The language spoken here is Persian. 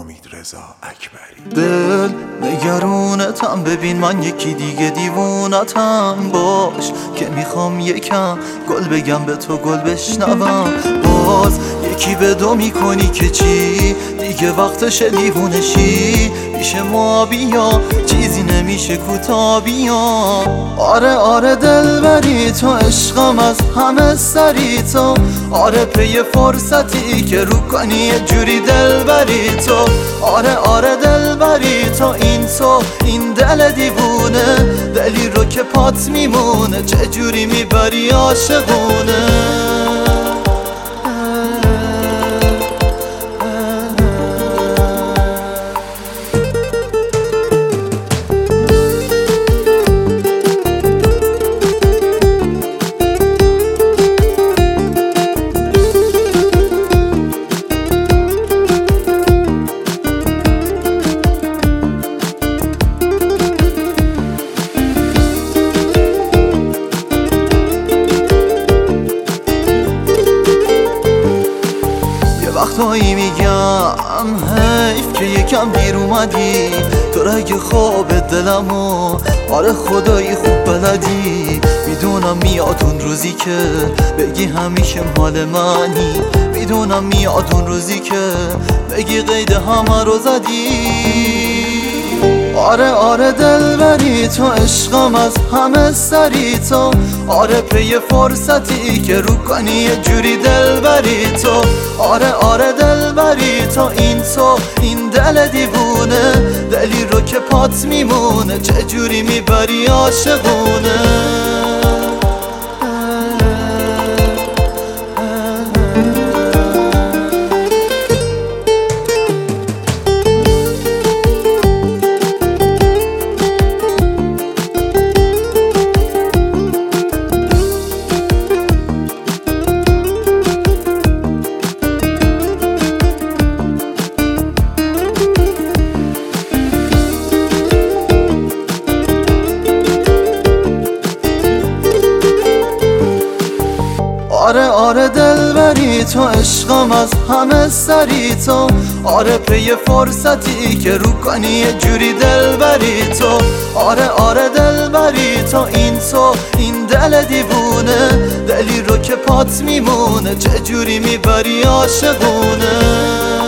امیدرضا اکبری. دل نگرونتم، ببین من یکی دیگه دیوونتم. باش که میخوام یکم گل بگم به تو، گل بشنوم. باز یکی به دو میکنی که چی؟ دیگه وقتش دیوونشی. پیش ما بیا، چیزی نمیشه کوتا بیا. آره آره دلبری تو، عشقم از همه سری تو. آره پی فرصتی که رو کنی یه جوری دلبری تو. آره آره دلبری تو، این دل دیوونه. دلی رو که پات میمونه، چه جوری میبری عاشقونه. وقتایی میگم حیف که یکم دیر اومدی. تو رگ خواب دلمو آره خدایی خوب بلدی. میدونم میاد اون روزی که بگی همیشه مال منی. میدونم میاد اون روزی که بگی قید همه رو زدی. آره آره دلبری تو، عشقم از همه سری تو. آره پی فرصتی که رو کنی یه جوری دلبری تو. آره آره دلبری تو، این دل دیوونه. دلی رو که پات میمونه، چه جوری میبری عاشقونه. آره آره دلبری تو، عشقم از همه سری تو. آره پی فرصتی که رو کنی یه جوری دلبری تو. آره آره دلبری تو، این دل دیوونه. دلی رو که پات میمونه، چه جوری میبری عاشقونه.